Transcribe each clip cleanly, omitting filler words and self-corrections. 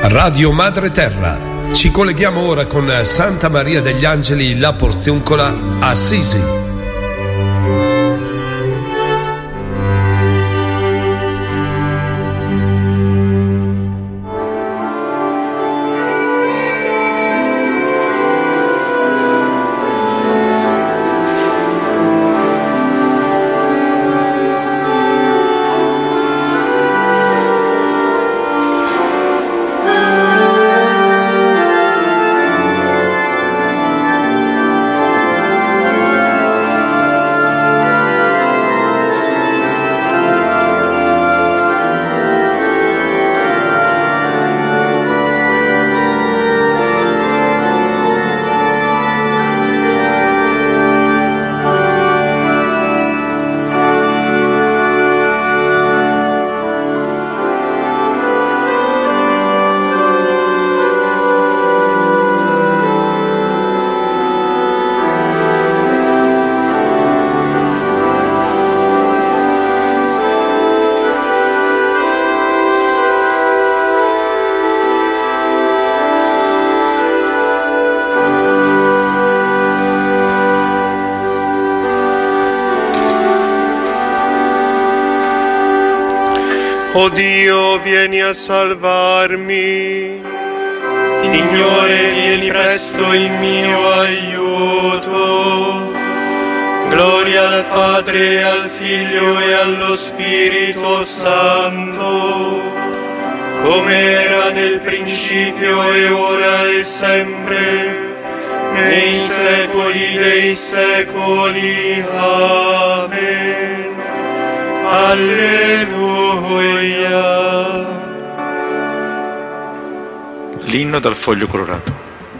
Radio Madre Terra. Ci colleghiamo ora con Santa Maria degli Angeli, la Porziuncola, Assisi. O Dio, vieni a salvarmi. Signore, vieni presto in mio aiuto. Gloria al Padre, al Figlio e allo Spirito Santo, come era nel principio e ora e sempre, nei secoli dei secoli. Amen. Alleluia. L'inno dal foglio colorato.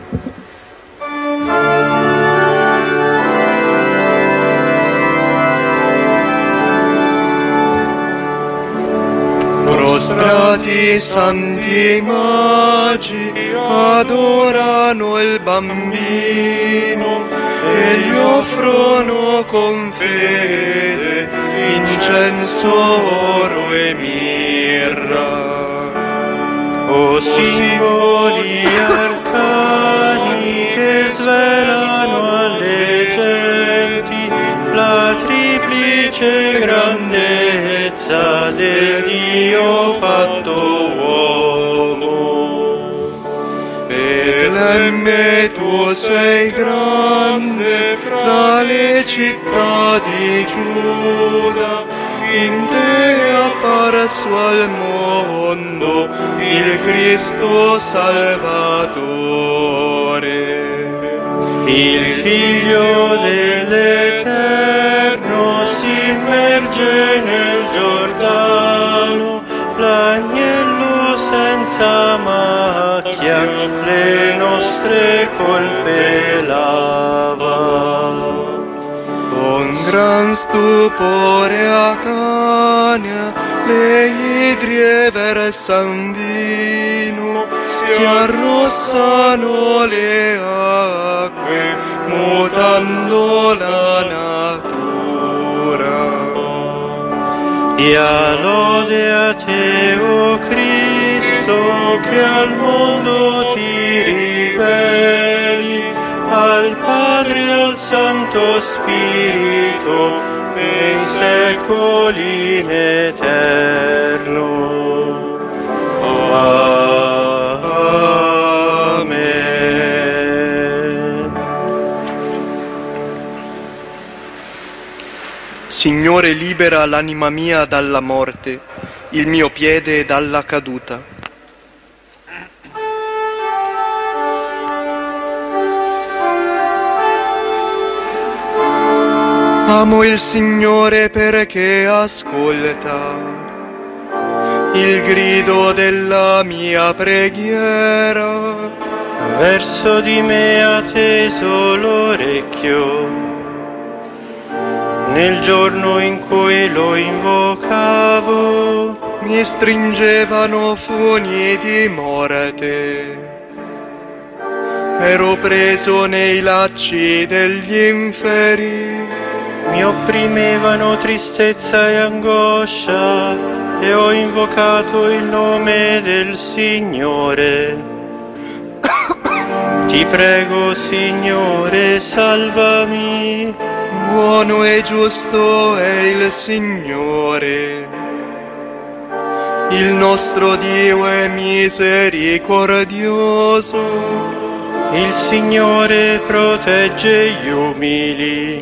Prostrati santi magi adorano il bambino e gli offrono con fede incenso, oro e mirra. O simboli arcani che svelano alle genti la triplice grandezza del Dio fatto uomo. Betlemme, tu sei grande fra le città di Giuda, in te è apparso al mondo il Cristo Salvatore. Il Figlio dell'Eterno si immerge nel Giordano, l'agnello senza macchia le nostre colpe lava. Con gran stupore a Cana le idrie versan vino, si arrossano le acque, mutando la natura. Dia lode a te, o Cristo, che al mondo ti riveli, al Padre e al Santo Spirito, nei secoli in eterno. Amen. Signore, libera l'anima mia dalla morte, il mio piede dalla caduta. Amo il Signore perché ascolta il grido della mia preghiera. Verso di me ha teso l'orecchio nel giorno in cui lo invocavo. Mi stringevano funi di morte, ero preso nei lacci degli inferi. Mi opprimevano tristezza e angoscia, e ho invocato il nome del Signore. Ti prego, Signore, salvami. Buono e giusto è il Signore. Il nostro Dio è misericordioso. Il Signore protegge gli umili.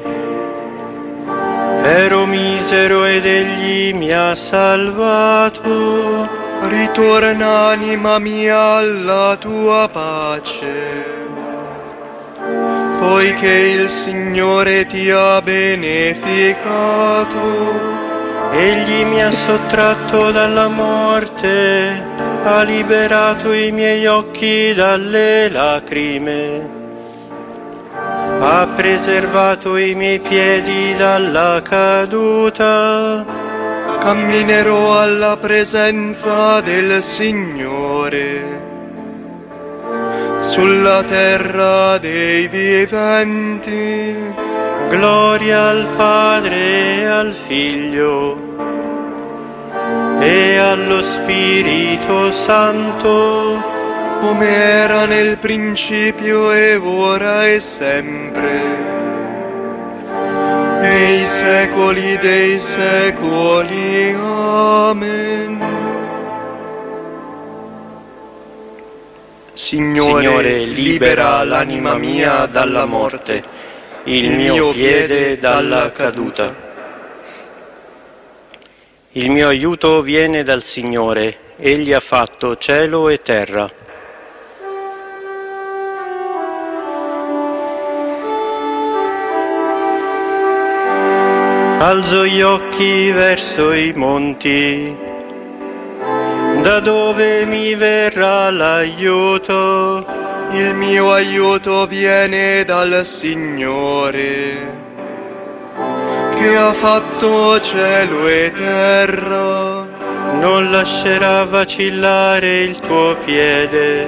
Ero misero ed Egli mi ha salvato. Ritorna, anima mia, alla tua pace, poiché il Signore ti ha beneficato. Egli mi ha sottratto dalla morte, ha liberato i miei occhi dalle lacrime, ha preservato i miei piedi dalla caduta. Camminerò alla presenza del Signore, sulla terra dei viventi. Gloria al Padre e al Figlio e allo Spirito Santo, come era nel principio e ora e sempre, nei secoli dei secoli. Amen. Signore, libera l'anima mia dalla morte, il mio piede dalla caduta. Il mio aiuto viene dal Signore, Egli ha fatto cielo e terra. Alzo gli occhi verso i monti, da dove mi verrà l'aiuto? Il mio aiuto viene dal Signore, che ha fatto cielo e terra. Non lascerà vacillare il tuo piede,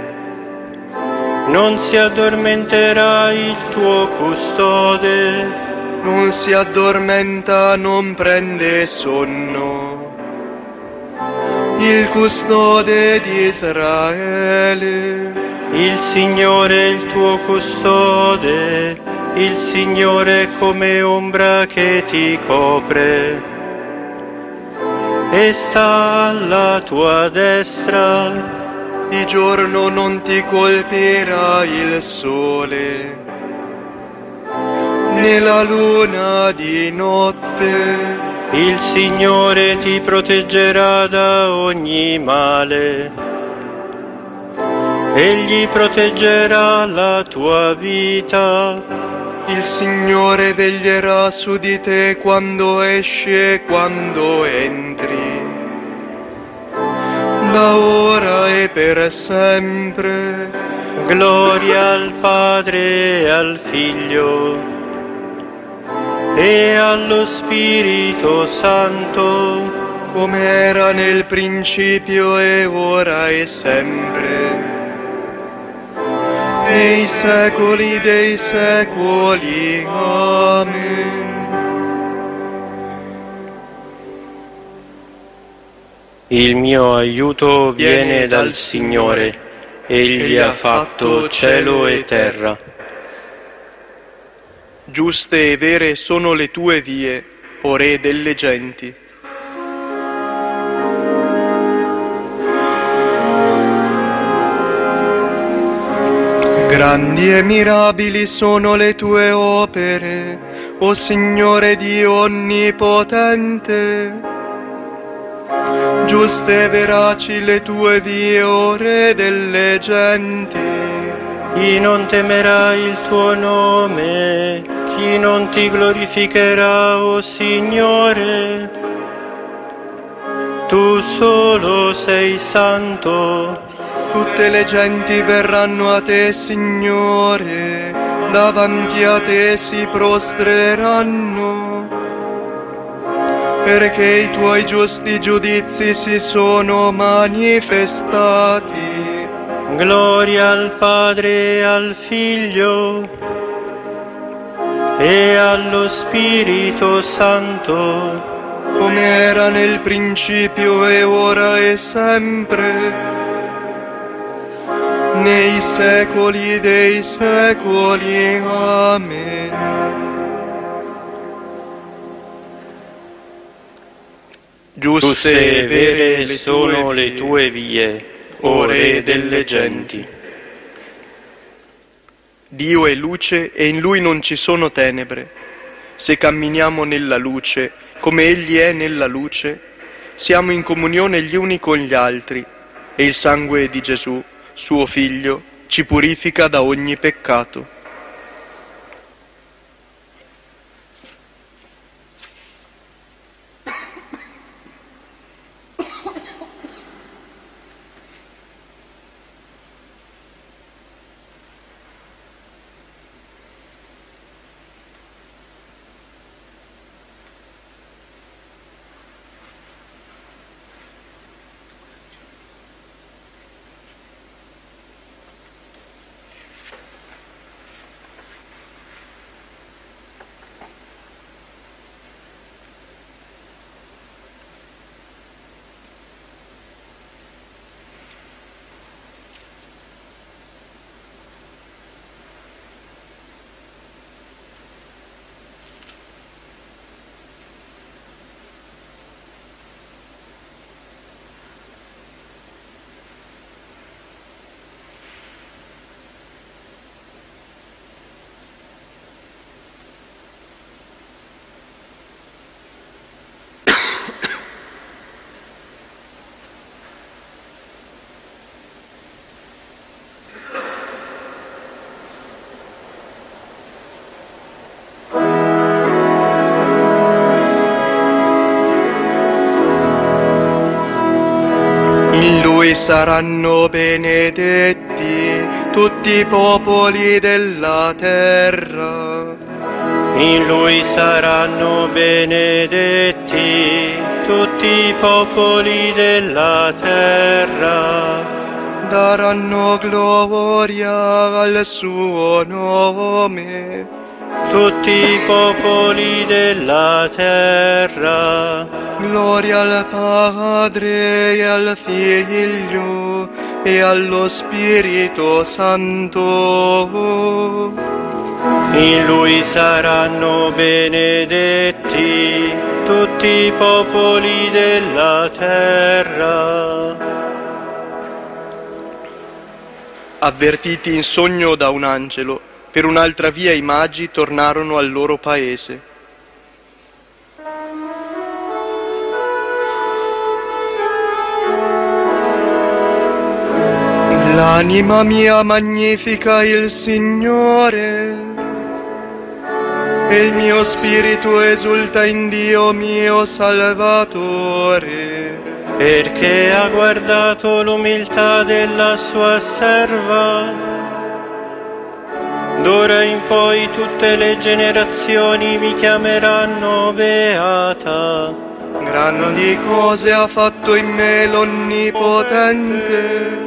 non si addormenterà il tuo custode. Non si addormenta, non prende sonno, il custode di Israele. Il Signore è il tuo custode, il Signore è come ombra che ti copre, e sta alla tua destra. Di giorno non ti colpirà il sole, né la luna di notte. Il Signore ti proteggerà da ogni male, Egli proteggerà la tua vita. Il Signore veglierà su di te quando esci e quando entri, da ora e per sempre. Gloria al Padre e al Figlio e allo Spirito Santo, come era nel principio e ora e sempre, nei secoli dei secoli. Amen. Il mio aiuto viene dal Signore, Egli ha fatto cielo e terra. Giuste e vere sono le tue vie, o Re delle genti. Grandi e mirabili sono le tue opere, o Signore Dio onnipotente. Giuste e veraci le tue vie, o Re delle genti. Chi non temerà il tuo nome? Chi non ti glorificherà, o Signore? Tu solo sei santo. Tutte le genti verranno a te, Signore, davanti a te si prostreranno, perché i tuoi giusti giudizi si sono manifestati. Gloria al Padre e al Figlio e allo Spirito Santo, come era nel principio e ora e sempre, nei secoli dei secoli. Amen. Giuste e vere sono le tue vie, o Re delle genti. Dio è luce e in Lui non ci sono tenebre. Se camminiamo nella luce, come Egli è nella luce, siamo in comunione gli uni con gli altri e il sangue di Gesù, suo Figlio, ci purifica da ogni peccato. In Lui saranno benedetti tutti i popoli della terra. In Lui saranno benedetti tutti i popoli della terra. Daranno gloria al suo nome Tutti i popoli della terra. Gloria al Padre e al Figlio e allo Spirito Santo. In Lui saranno benedetti tutti i popoli della terra. Avvertiti in sogno da un angelo, per un'altra via i magi tornarono al loro paese. L'anima mia magnifica il Signore, e il mio spirito esulta in Dio mio Salvatore, perché ha guardato l'umiltà della sua serva. D'ora in poi tutte le generazioni mi chiameranno beata. Grandi cose ha fatto in me l'Onnipotente,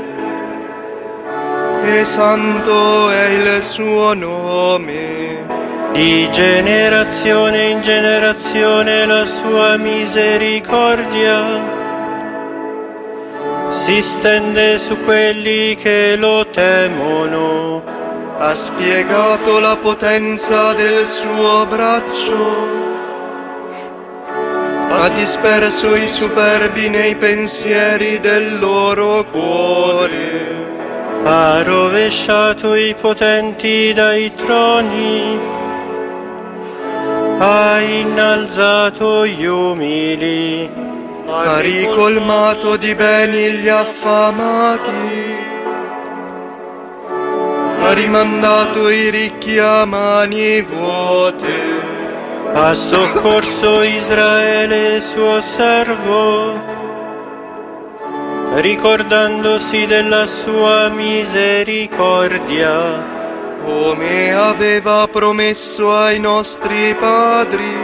e santo è il suo nome. Di generazione in generazione la sua misericordia si stende su quelli che lo temono. Ha spiegato la potenza del suo braccio, ha disperso i superbi nei pensieri del loro cuore. Ha rovesciato i potenti dai troni, ha innalzato gli umili, Ha ricolmato di beni gli affamati, ha rimandato i ricchi a mani vuote. ha soccorso Israele suo servo, ricordandosi della sua misericordia, come aveva promesso ai nostri padri,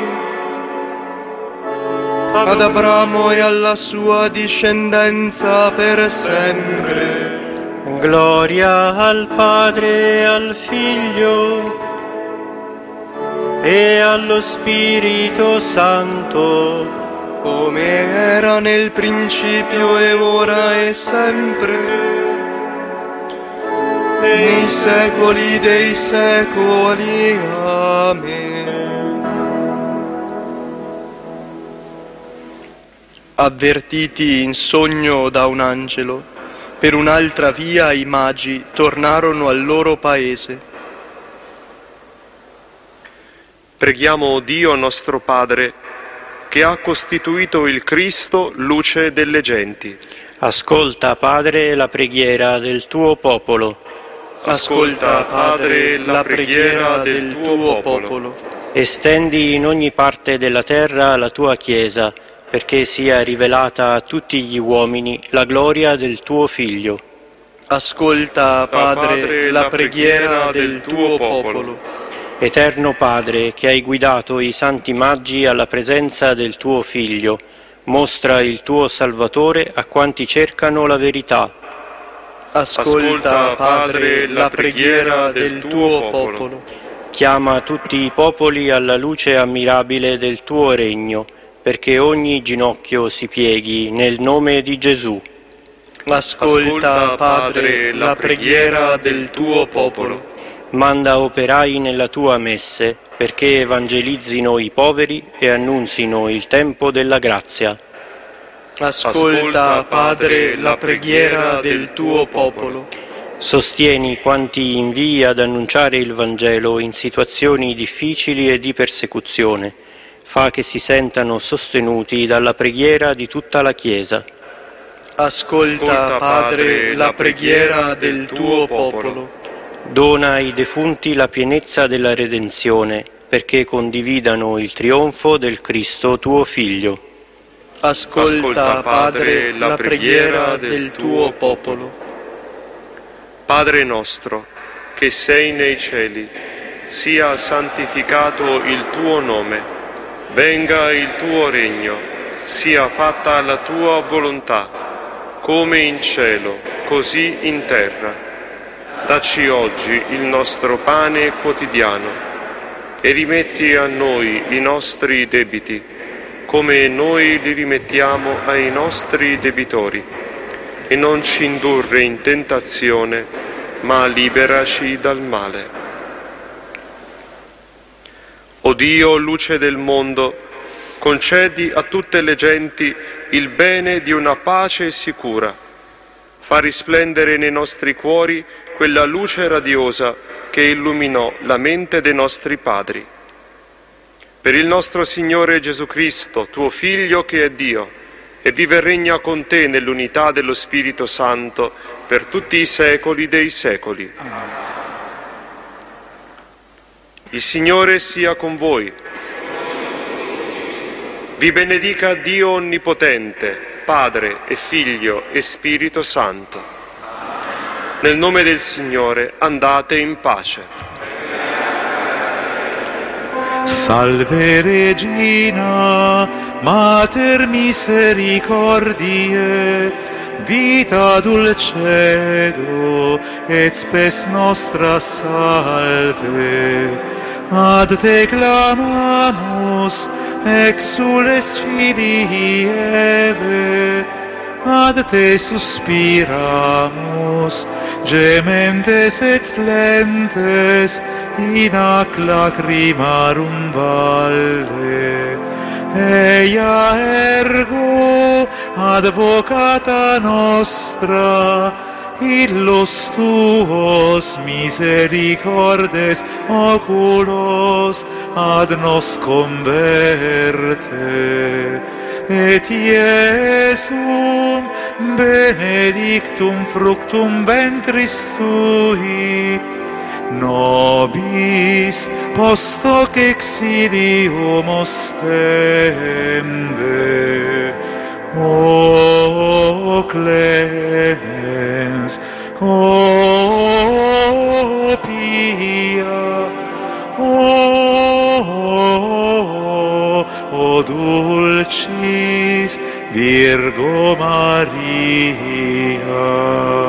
ad Abramo e alla sua discendenza per sempre. Gloria al Padre e al Figlio e allo Spirito Santo, come era nel principio e ora e sempre, nei secoli dei secoli. Amen. Avvertiti in sogno da un angelo, per un'altra via i magi tornarono al loro paese. Preghiamo Dio nostro Padre, che ha costituito il Cristo luce delle genti. Ascolta, Padre, la preghiera del tuo popolo. Ascolta, Padre, la preghiera del tuo popolo. Estendi in ogni parte della terra la tua Chiesa, perché sia rivelata a tutti gli uomini la gloria del tuo Figlio. Ascolta, Padre, la preghiera del tuo popolo. Eterno Padre, che hai guidato i santi magi alla presenza del tuo Figlio, mostra il tuo Salvatore a quanti cercano la verità. Ascolta, Padre, la preghiera del tuo popolo. Chiama tutti i popoli alla luce ammirabile del tuo regno, perché ogni ginocchio si pieghi nel nome di Gesù. Ascolta, Padre, la preghiera del tuo popolo. Manda operai nella tua messe, perché evangelizzino i poveri e annunzino il tempo della grazia. Ascolta, Padre, la preghiera del tuo popolo. Sostieni quanti invii ad annunciare il Vangelo in situazioni difficili e di persecuzione. Fa che si sentano sostenuti dalla preghiera di tutta la Chiesa. Ascolta, Padre, la preghiera del tuo popolo. Dona ai defunti la pienezza della redenzione, perché condividano il trionfo del Cristo tuo Figlio. Ascolta, Padre, la preghiera del tuo popolo. Padre nostro, che sei nei cieli, sia santificato il tuo nome, venga il tuo regno, sia fatta la tua volontà, come in cielo, così in terra. Dacci oggi il nostro pane quotidiano e rimetti a noi i nostri debiti, come noi li rimettiamo ai nostri debitori. E non ci indurre in tentazione, ma liberaci dal male. O Dio, luce del mondo, concedi a tutte le genti il bene di una pace sicura. Fa risplendere nei nostri cuori quella luce radiosa che illuminò la mente dei nostri padri. Per il nostro Signore Gesù Cristo, tuo Figlio che è Dio, e vive e regna con te nell'unità dello Spirito Santo per tutti i secoli dei secoli. Il Signore sia con voi. Vi benedica Dio Onnipotente, Padre e Figlio e Spirito Santo. Nel nome del Signore andate in pace. Salve Regina, Mater misericordiae, vita dulcedo et spes nostra salve. Ad te clamamus, exules filii Eve, ad te suspiramus, gementes et flentes, in ac lacrimarum valle. Eia ergo advocata nostra, illos tuos misericordes oculos ad nos converte. Et Iesum benedictum fructum ventris tui, nobis post hoc exilium ostende. O clemens, o pia, o dulcis Virgo Maria.